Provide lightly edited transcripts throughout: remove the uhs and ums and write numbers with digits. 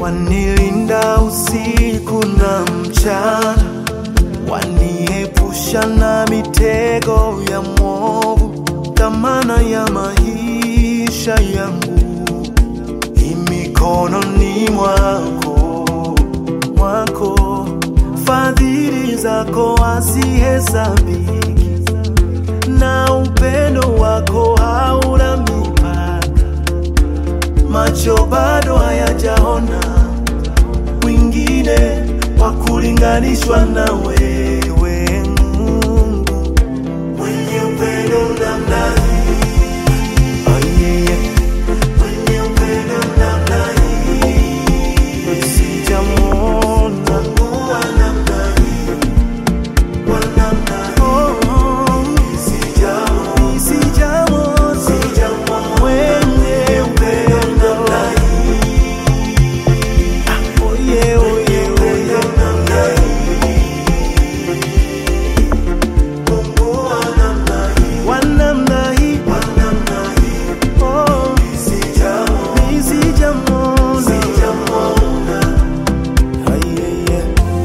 wanilinda usiku na mchana, waniepusha na mitego ya mwovu. Dhamana ya maisha yangu mikononi mwako, fadhili zako hazihesabiki, na upendo wako hauna mipaka. Macho bado hayajaona mwingine wa kulinganishwa na wewe, Mungu mwenye upendo namna hii. Oh yeah. Mwenye upendo namna hii, sijamwona Mungu wa namna hii, wa namna hii. Sijamwona mwenye upendo namna hii. Oh yeah, oh yeah, oh yeah, namna hii. Mungu wa namna hii, wa namna hii, wa namna hii. Oh, sijamwona. Ah, yeah, yeah.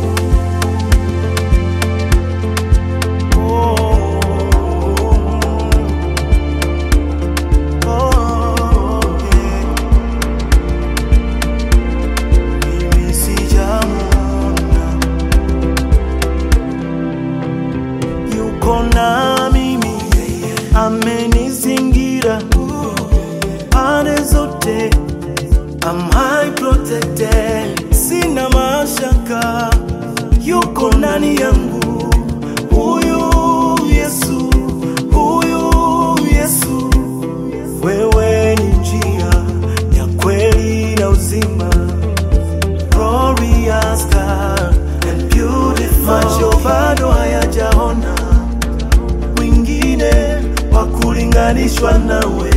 Mimi sijamwona. Yuko na mimi, amenizingira pande zote, I'm high protected, sina mashaka. Yuko ndani yangu, huyu Yesu, huyu Yesu. Wewe ni njia ya kweli na uzima, glorious God and beautiful. Macho bado hayajaona mwingine wa kulinganishwa nawe.